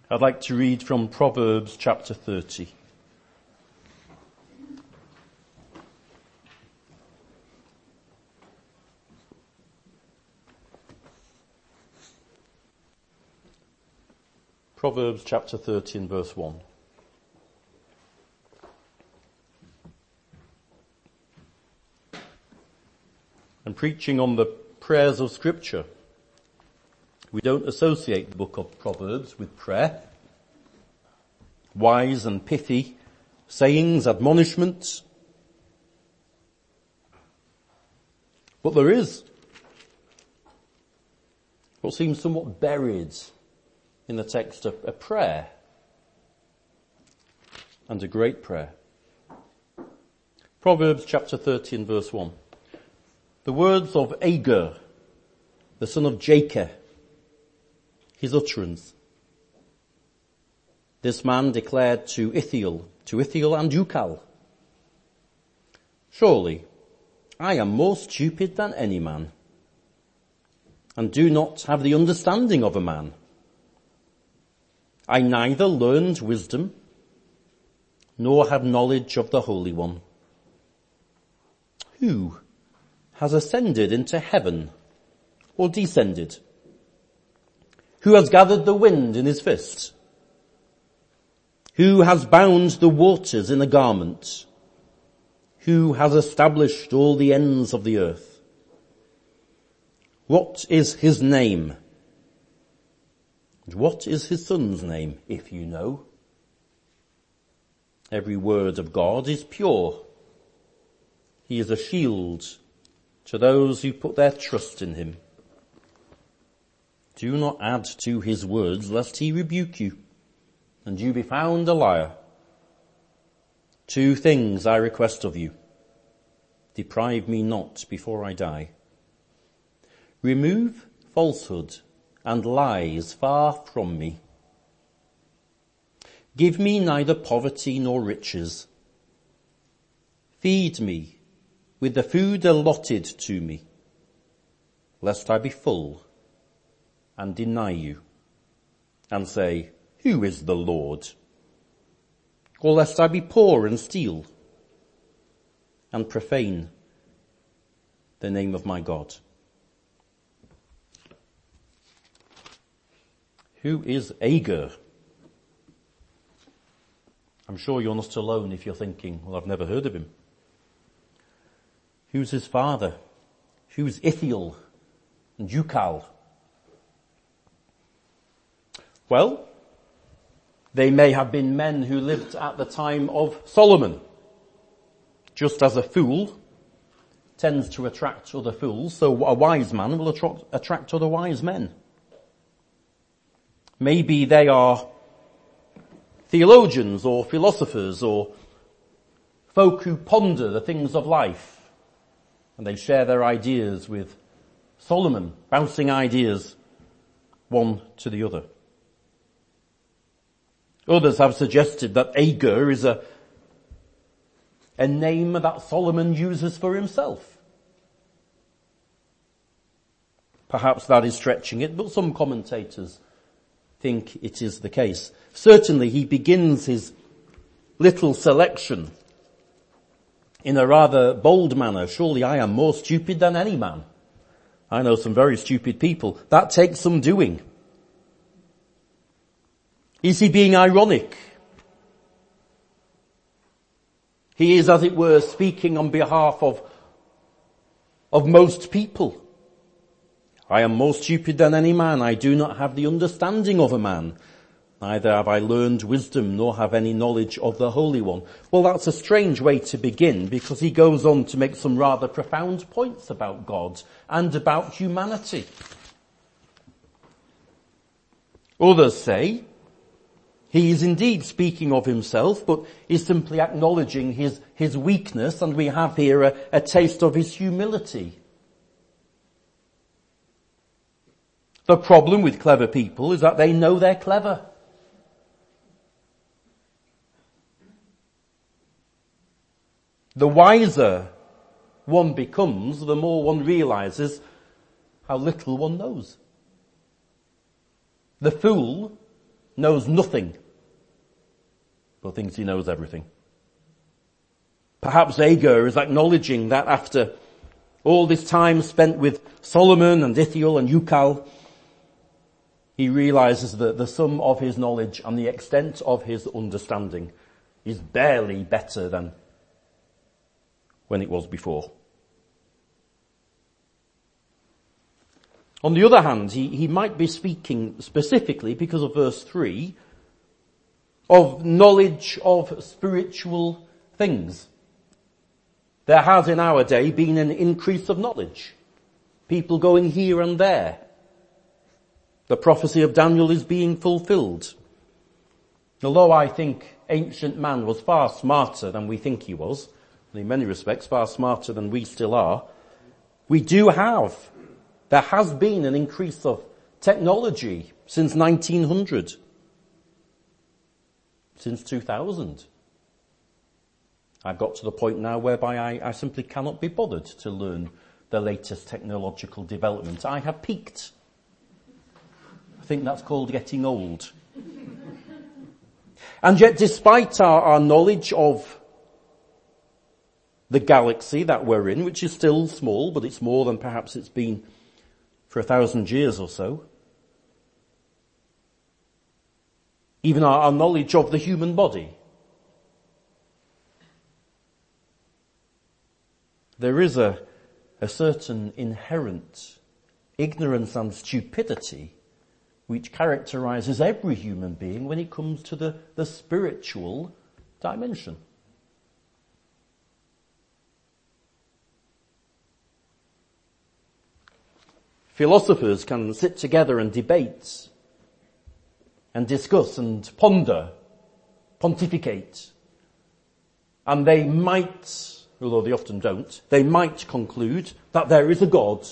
I'd like to read from Proverbs chapter 30. Proverbs chapter 30 and verse 1. And preaching on the prayers of Scripture. We don't associate the book of Proverbs with prayer. Wise and pithy sayings, admonishments. But there is what seems somewhat buried in the text, a prayer, and a great prayer. Proverbs chapter 30 and verse 1. The words of Agur, the son of Jacob, his utterance. This man declared to Ithiel and Ukal, surely I am more stupid than any man, and do not have the understanding of a man. I neither learned wisdom, nor have knowledge of the Holy One. Who has ascended into heaven, or descended? Who has gathered the wind in his fist? Who has bound the waters in a garment? Who has established all the ends of the earth? What is his name? And what is his son's name, if you know? Every word of God is pure. He is a shield to those who put their trust in him. Do not add to his words, lest he rebuke you, and you be found a liar. 2 things I request of you. Deprive me not before I die. Remove falsehood and lies far from me. Give me neither poverty nor riches. Feed me with the food allotted to me, lest I be full and deny you, and say, who is the Lord? Or lest I be poor and steal, and profane the name of my God. Who is Agur? I'm sure you're not alone if you're thinking, well, I've never heard of him. Who's his father? Who's Ithiel and Ukal? Well, they may have been men who lived at the time of Solomon. Just as a fool tends to attract other fools, so a wise man will attract other wise men. Maybe they are theologians or philosophers or folk who ponder the things of life, and they share their ideas with Solomon, bouncing ideas one to the other. Others have suggested that Agur is a name that Solomon uses for himself. Perhaps that is stretching it, but some commentators think it is the case. Certainly he begins his little selection in a rather bold manner. Surely I am more stupid than any man. I know some very stupid people. That takes some doing. Is he being ironic? He is, as it were, speaking on behalf of most people. I am more stupid than any man. I do not have the understanding of a man. Neither have I learned wisdom, nor have any knowledge of the Holy One. Well, that's a strange way to begin, because he goes on to make some rather profound points about God and about humanity. Others say he is indeed speaking of himself, but is simply acknowledging his weakness, and we have here a taste of his humility. The problem with clever people is that they know they're clever. The wiser one becomes, the more one realizes how little one knows. The fool knows nothing, but thinks he knows everything. Perhaps Agur is acknowledging that after all this time spent with Solomon and Ithiel and Ukal, he realizes that the sum of his knowledge and the extent of his understanding is barely better than when it was before. On the other hand, he might be speaking specifically, because of verse 3, of knowledge of spiritual things. There has in our day been an increase of knowledge. People going here and there. The prophecy of Daniel is being fulfilled. Although I think ancient man was far smarter than we think he was, and in many respects far smarter than we still are, there has been an increase of technology since 1900, since 2000. I've got to the point now whereby I simply cannot be bothered to learn the latest technological development. I have peaked. I think that's called getting old. And yet, despite our knowledge of the galaxy that we're in, which is still small, but it's more than perhaps it's been for 1,000 years or so, even our knowledge of the human body, there is a certain inherent ignorance and stupidity which characterizes every human being when it comes to the spiritual dimension. Philosophers can sit together and debate and discuss and ponder, pontificate, and they might, although they often don't, they might conclude that there is a God.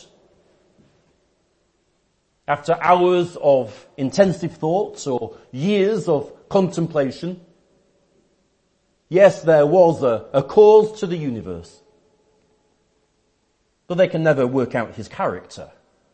After hours of intensive thoughts or years of contemplation, yes, there was a cause to the universe, but they can never work out his character.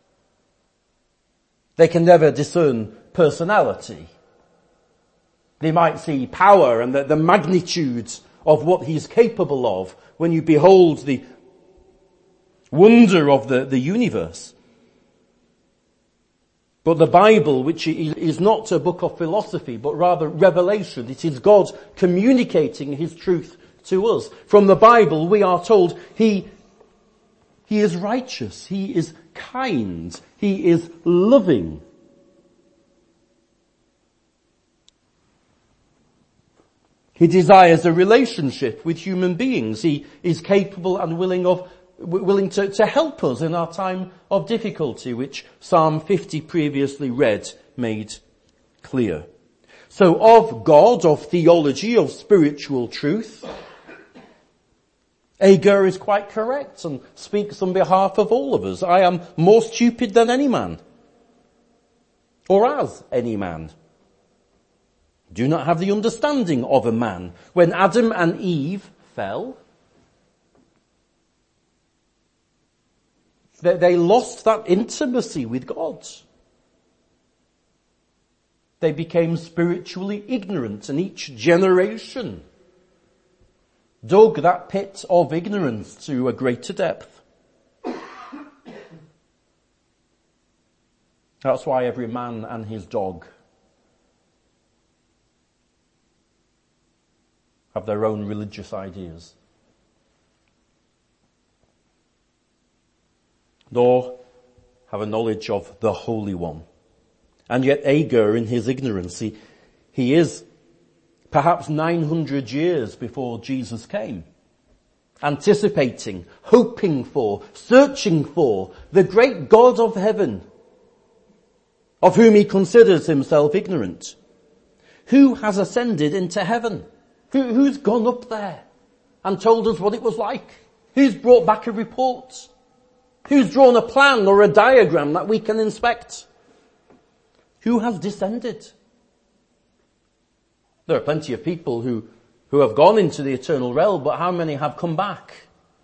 They can never discern personality. They might see power and the magnitude of what he's capable of when you behold the wonder of the universe. But the Bible, which is not a book of philosophy, but rather revelation, it is God communicating his truth to us. From the Bible, we are told he is righteous, he is kind, he is loving. He desires a relationship with human beings. He is capable and willing to help us in our time of difficulty, which Psalm 50 previously read made clear. So of God, of theology, of spiritual truth, Agur is quite correct and speaks on behalf of all of us. I am more stupid than any man, or as any man. Do not have the understanding of a man. When Adam and Eve fell, they lost that intimacy with God. They became spiritually ignorant, and each generation dug that pit of ignorance to a greater depth. That's why every man and his dog have their own religious ideas. Nor have a knowledge of the Holy One. And yet Agur, in his ignorance, he is perhaps 900 years before Jesus came, anticipating, hoping for, searching for the great God of heaven, of whom he considers himself ignorant. Who has ascended into heaven? Who's gone up there and told us what it was like? Who's brought back a report? Who's drawn a plan or a diagram that we can inspect? Who has descended? There are plenty of people who have gone into the eternal realm, but how many have come back?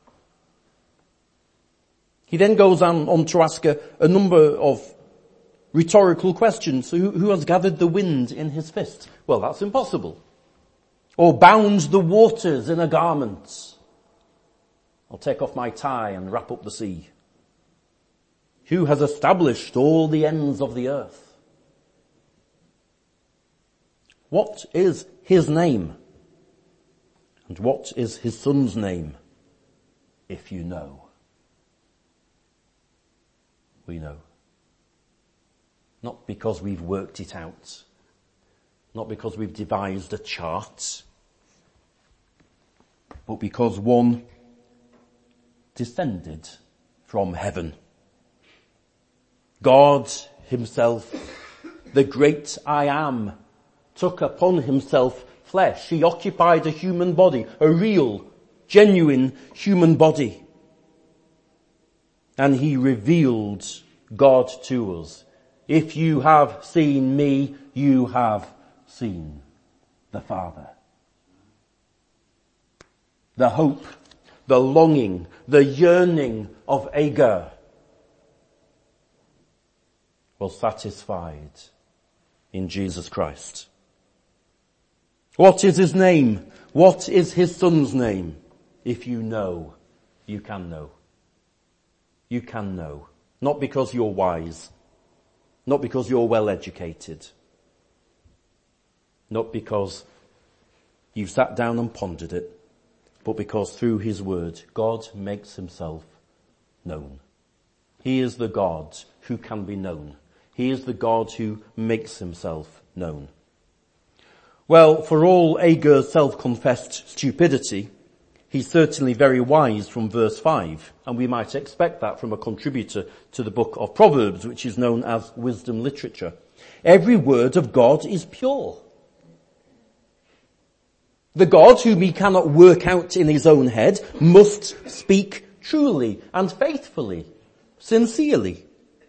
He then goes on to ask a number of Rhetorical questions. Who has gathered the wind in his fist? Well, that's impossible. Or bound the waters in a garment. I'll take off my tie and wrap up the sea. Who has established all the ends of the earth? What is his name? And what is his son's name? If you know. We know. Not because we've worked it out. Not because we've devised a chart. But because one descended from heaven. God himself, the great I am, took upon himself flesh. He occupied a human body, a real, genuine human body. And he revealed God to us. If you have seen me, you have seen the Father. The hope, the longing, the yearning of Agar was satisfied in Jesus Christ. What is his name? What is his son's name? If you know, you can know. You can know. Not because you're wise. Not because you're well educated. Not because you've sat down and pondered it. But because through his word, God makes himself known. He is the God who can be known. He is the God who makes himself known. Well, for all Agar's self-confessed stupidity, he's certainly very wise from verse 5, and we might expect that from a contributor to the book of Proverbs, which is known as wisdom literature. Every word of God is pure. The God whom he cannot work out in his own head must speak truly and faithfully, sincerely.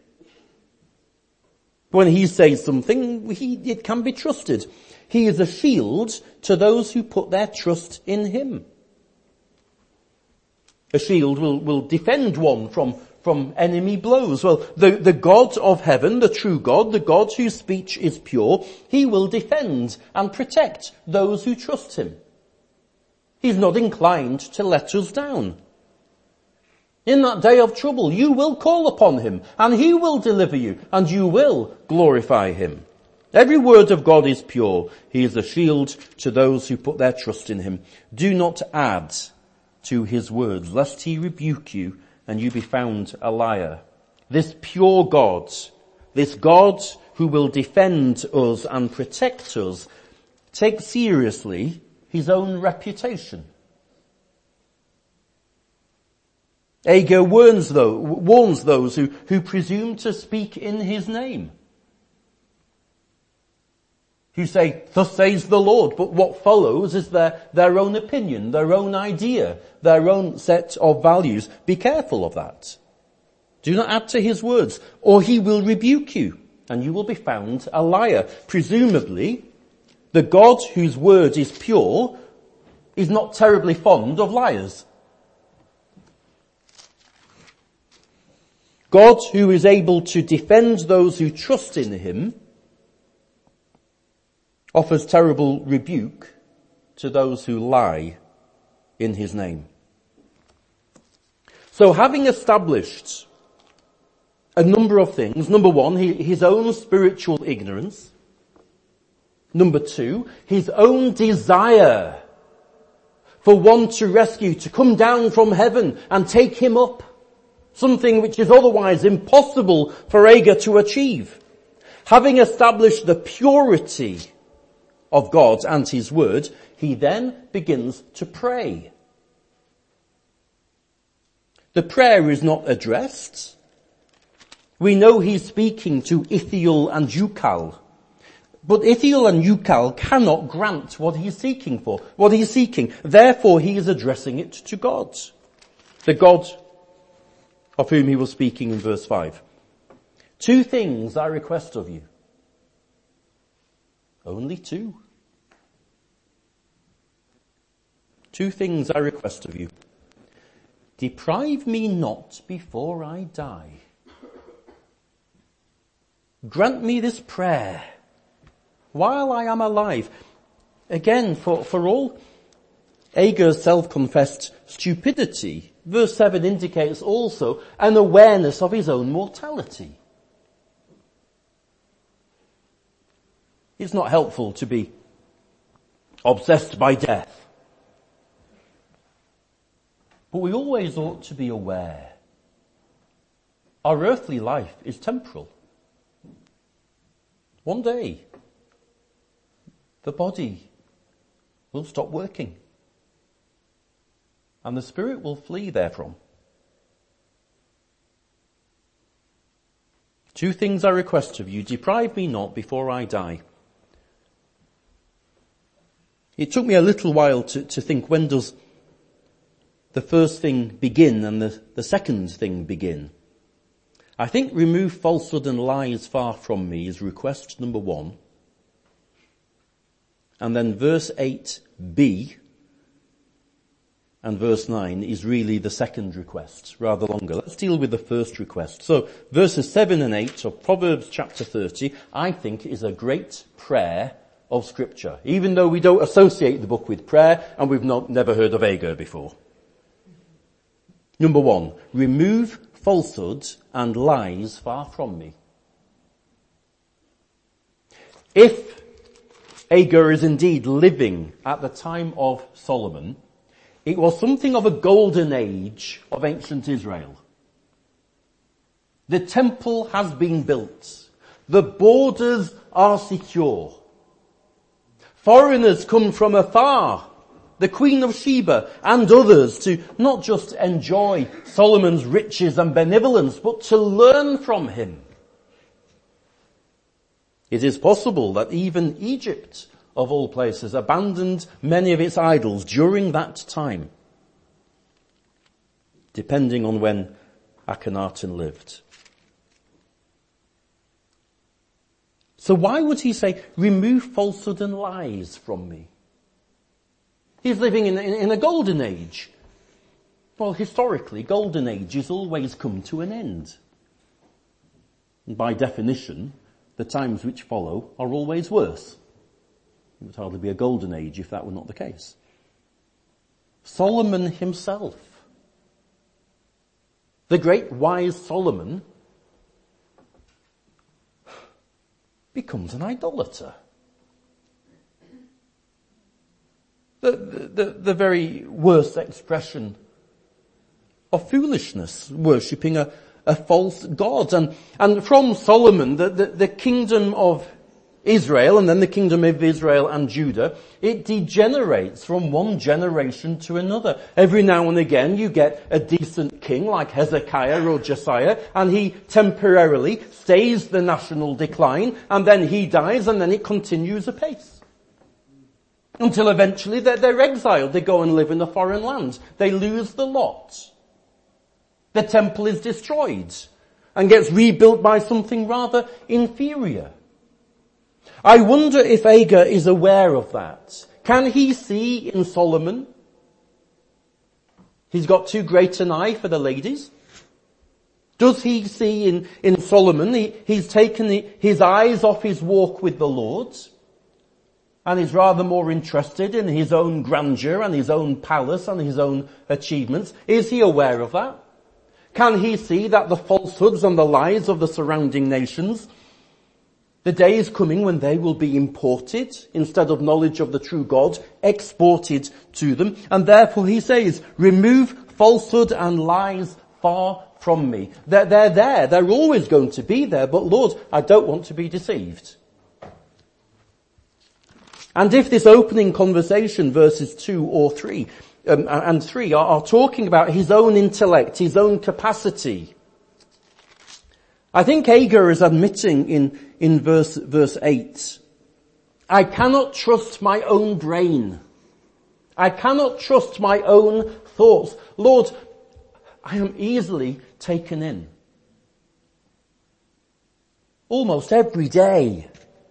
When he says something, it can be trusted. He is a shield to those who put their trust in him. A shield will defend one from enemy blows. Well, the God of heaven, the true God, the God whose speech is pure, he will defend and protect those who trust him. He's not inclined to let us down. In that day of trouble, you will call upon him, and he will deliver you, and you will glorify him. Every word of God is pure. He is a shield to those who put their trust in him. Do not add to his words, lest he rebuke you, and you be found a liar. This pure God, this God who will defend us and protect us, takes seriously his own reputation. Agar warns those who presume to speak in his name. Who say, thus says the Lord, but what follows is their own opinion, their own idea, their own set of values. Be careful of that. Do not add to his words, or he will rebuke you, and you will be found a liar. Presumably, the God whose word is pure is not terribly fond of liars. God, who is able to defend those who trust in him, offers terrible rebuke to those who lie in his name. So having established a number of things, number one, his own spiritual ignorance. Number two, his own desire for one to rescue, to come down from heaven and take him up. Something which is otherwise impossible for Agar to achieve. Having established the purity of God and his word, he then begins to pray. The prayer is not addressed. We know he's speaking to Ithiel and Ucal. But Ithiel and Ucal cannot grant what he's seeking for, what he's seeking. Therefore he is addressing it to God. The God of whom he was speaking in verse 5. Two things I request of you. Only two. Two things I request of you. Deprive me not before I die. grant me this prayer while I am alive. Again, for all Agur's self-confessed stupidity, verse 7 indicates also an awareness of his own mortality. It's not helpful to be obsessed by death. But we always ought to be aware. Our earthly life is temporal. One day, the body will stop working. And the spirit will flee therefrom. 2 things I request of you. Deprive me not before I die. It took me a little while to think, when does the first thing begin and the second thing begin? I think remove falsehood and lies far from me is request number 1. And then verse 8b and verse 9 is really the second request, rather longer. Let's deal with the first request. So verses 7 and 8 of Proverbs chapter 30, I think, is a great prayer of Scripture, even though we don't associate the book with prayer and we've never heard of Agur before. Number 1, remove falsehood and lies far from me. If Agur is indeed living at the time of Solomon, it was something of a golden age of ancient Israel. The temple has been built. The borders are secure. Foreigners come from afar, the Queen of Sheba and others, to not just enjoy Solomon's riches and benevolence, but to learn from him. It is possible that even Egypt, of all places, abandoned many of its idols during that time, depending on when Akhenaten lived. So why would he say, remove falsehood and lies from me? He's living in a golden age. Well, historically, golden ages always come to an end. And by definition, the times which follow are always worse. It would hardly be a golden age if that were not the case. Solomon himself, the great wise Solomon, becomes an idolater. The very worst expression of foolishness, worshipping a false god. And from Solomon, the kingdom of Israel, and then the kingdom of Israel and Judah, it degenerates from one generation to another. Every now and again you get a decent king like Hezekiah or Josiah, and he temporarily stays the national decline, and then he dies, and then it continues apace. Until eventually they're exiled, they go and live in a foreign land. They lose the lot. The temple is destroyed and gets rebuilt by something rather inferior. I wonder if Agur is aware of that. Can he see in Solomon? He's got too great an eye for the ladies. Does he see in Solomon, he's taken his eyes off his walk with the Lord, and is rather more interested in his own grandeur and his own palace and his own achievements? Is he aware of that? Can he see that the falsehoods and the lies of the surrounding nations, the day is coming when they will be imported instead of knowledge of the true God, exported to them? And therefore he says, remove falsehood and lies far from me. They're there. They're always going to be there. But Lord, I don't want to be deceived. And if this opening conversation, verses 2 or 3, and 3 are talking about his own intellect, his own capacity, I think Agur is admitting in verse 8, I cannot trust my own brain. I cannot trust my own thoughts. Lord, I am easily taken in. Almost every day,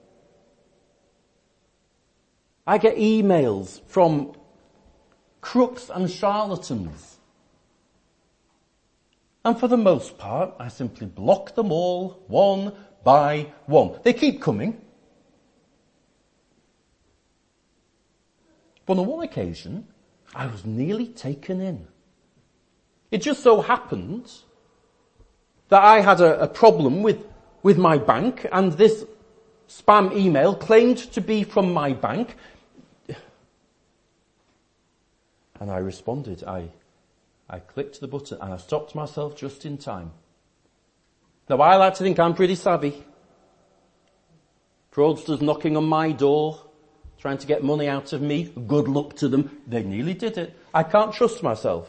I get emails from crooks and charlatans. And for the most part, I simply block them all, one by one. They keep coming. But on one occasion, I was nearly taken in. It just so happened that I had a problem with my bank, and this spam email claimed to be from my bank. And I responded. I clicked the button and I stopped myself just in time. Now I like to think I'm pretty savvy. Fraudsters knocking on my door, trying to get money out of me. Good luck to them. They nearly did it. I can't trust myself.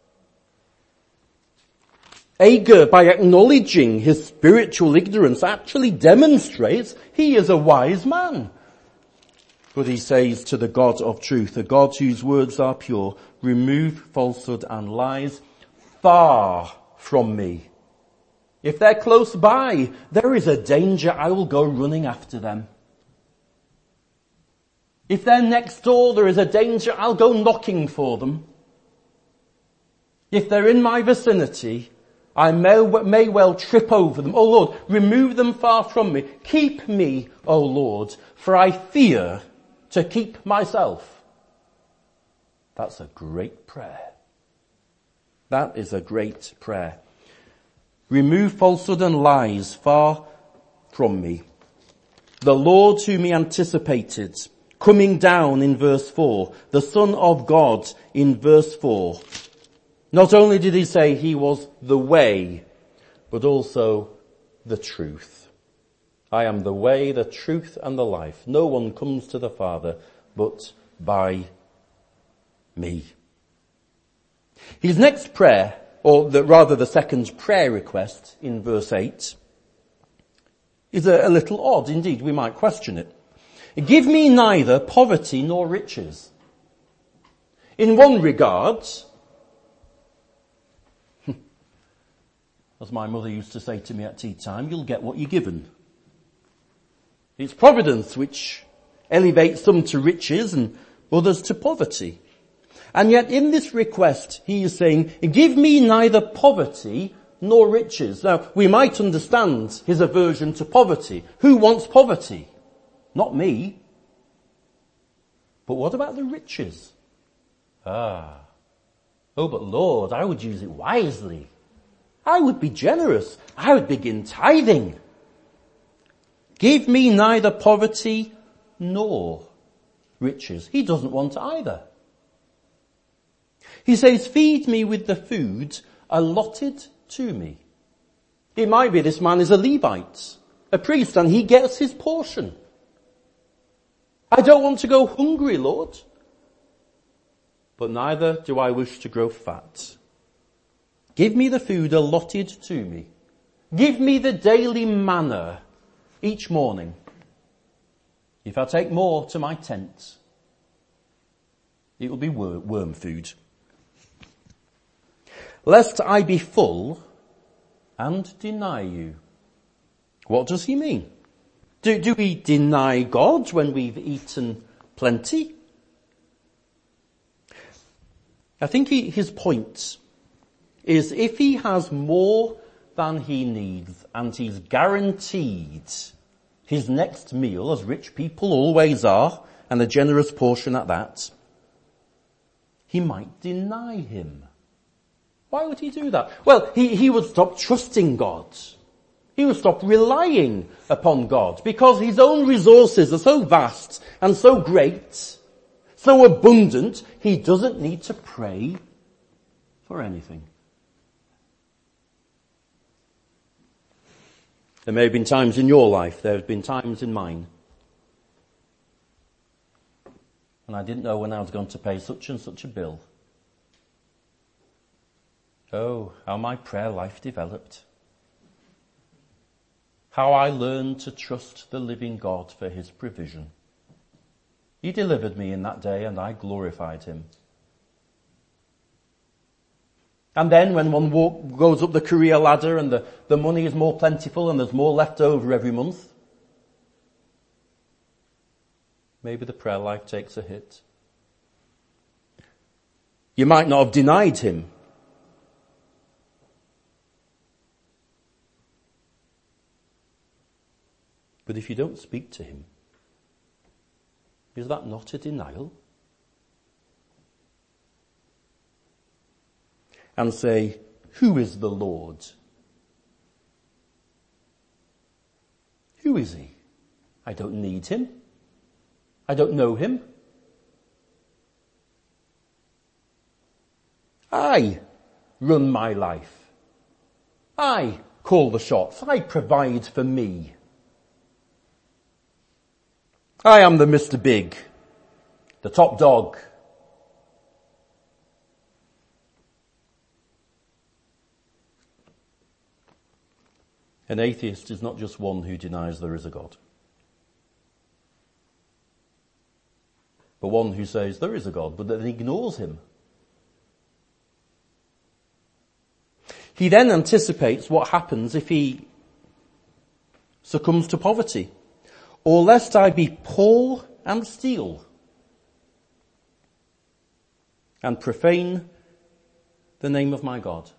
Agur, by acknowledging his spiritual ignorance, actually demonstrates he is a wise man. But he says to the God of truth, the God whose words are pure, remove falsehood and lies far from me. If they're close by, there is a danger I will go running after them. If they're next door, there is a danger I'll go knocking for them. If they're in my vicinity, I may well trip over them. Oh Lord, remove them far from me. Keep me, O Lord, for I fear to keep myself. That's a great prayer. That is a great prayer. Remove falsehood and lies far from me. The Lord whom he anticipated, coming down in verse 4, the Son of God in verse 4. Not only did he say he was the way, but also the truth. I am the way, the truth, and the life. No one comes to the Father but by me. His next prayer, or rather the second prayer request in verse 8, is a little odd indeed. We might question it. Give me neither poverty nor riches. In one regard, as my mother used to say to me at tea time, you'll get what you're given. It's providence which elevates some to riches and others to poverty. And yet in this request, he is saying, give me neither poverty nor riches. Now, we might understand his aversion to poverty. Who wants poverty? Not me. But what about the riches? Oh, but Lord, I would use it wisely. I would be generous. I would begin tithing. Give me neither poverty nor riches. He doesn't want either. He says, feed me with the food allotted to me. It might be this man is a Levite, a priest, and he gets his portion. I don't want to go hungry, Lord, but neither do I wish to grow fat. Give me the food allotted to me. Give me the daily manna each morning. If I take more to my tent, it will be worm food. Lest I be full and deny you. What does he mean? Do we deny God when we've eaten plenty? I think his point is if he has more than he needs and he's guaranteed his next meal, as rich people always are, and a generous portion at that, he might deny him. Why would he do that? Well, he would stop trusting God. He would stop relying upon God because his own resources are so vast and so great, so abundant, he doesn't need to pray for anything. There may have been times in your life, there have been times in mine, and I didn't know when I was going to pay such and such a bill. Oh, how my prayer life developed. How I learned to trust the living God for his provision. He delivered me in that day and I glorified him. And then when one goes up the career ladder and the money is more plentiful and there's more left over every month, maybe the prayer life takes a hit. You might not have denied him. But if you don't speak to him, is that not a denial? And say, who is the Lord? Who is he? I don't need him. I don't know him. I run my life. I call the shots. I provide for me. I am the Mr. Big, the top dog. An atheist is not just one who denies there is a God, but one who says there is a God, but then ignores him. He then anticipates what happens if he succumbs to poverty. Or lest I be poor and steal and profane the name of my God.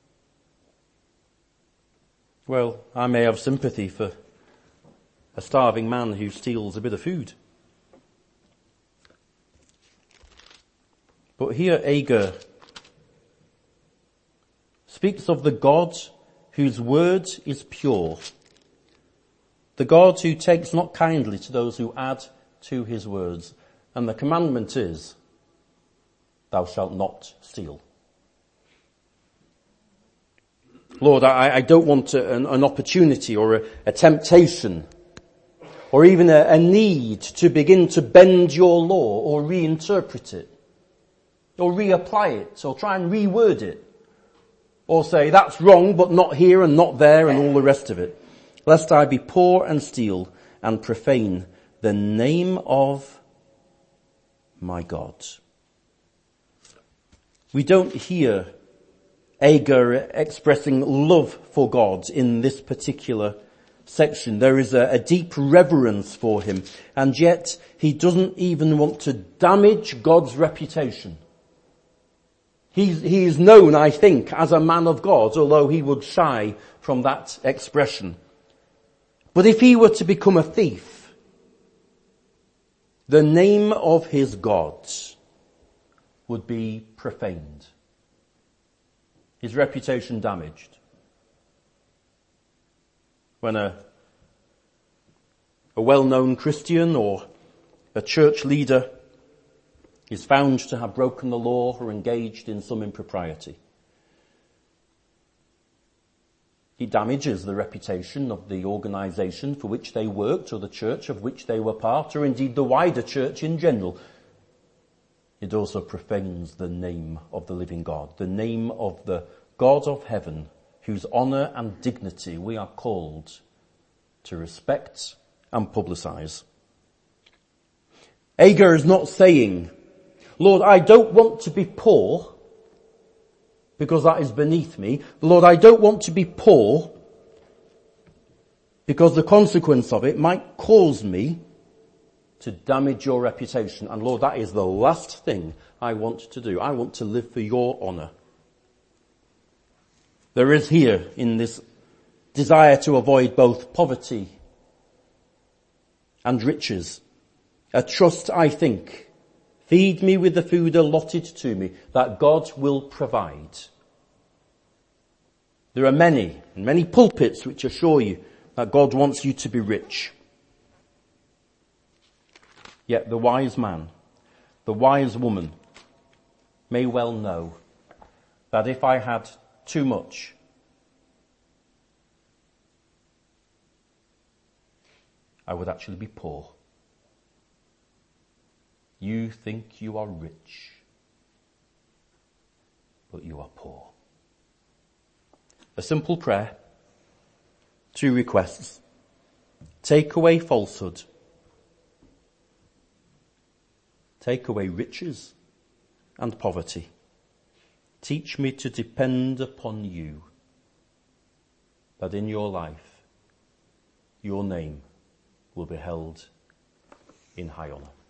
Well, I may have sympathy for a starving man who steals a bit of food. But here Agur speaks of the God whose word is pure, the God who takes not kindly to those who add to his words. And the commandment is, thou shalt not steal. Lord, I don't want an opportunity or a temptation or even a need to begin to bend your law or reinterpret it or reapply it or try and reword it or say that's wrong but not here and not there and all the rest of it. Lest I be poor and steal and profane the name of my God. We don't hear Agur expressing love for God in this particular section. There is a deep reverence for him, and yet he doesn't even want to damage God's reputation. He is known, I think, as a man of God, although he would shy from that expression. But if he were to become a thief, the name of his God would be profaned, his reputation damaged. When a well-known Christian or a church leader is found to have broken the law or engaged in some impropriety, it damages the reputation of the organisation for which they worked or the church of which they were part, or indeed the wider church in general. It also profanes the name of the living God, the name of the God of heaven, whose honour and dignity we are called to respect and publicise. Agur is not saying, Lord, I don't want to be poor, because that is beneath me. Lord, I don't want to be poor because the consequence of it might cause me to damage your reputation. And Lord, that is the last thing I want to do. I want to live for your honour. There is here, in this desire to avoid both poverty and riches, a trust, I think, feed me with the food allotted to me, that God will provide. There are many pulpits which assure you that God wants you to be rich. Yet the wise man, the wise woman, may well know that if I had too much, I would actually be poor. You think you are rich, but you are poor. A simple prayer, 2 requests. Take away falsehood. Take away riches and poverty. Teach me to depend upon you, that in your life, your name will be held in high honour.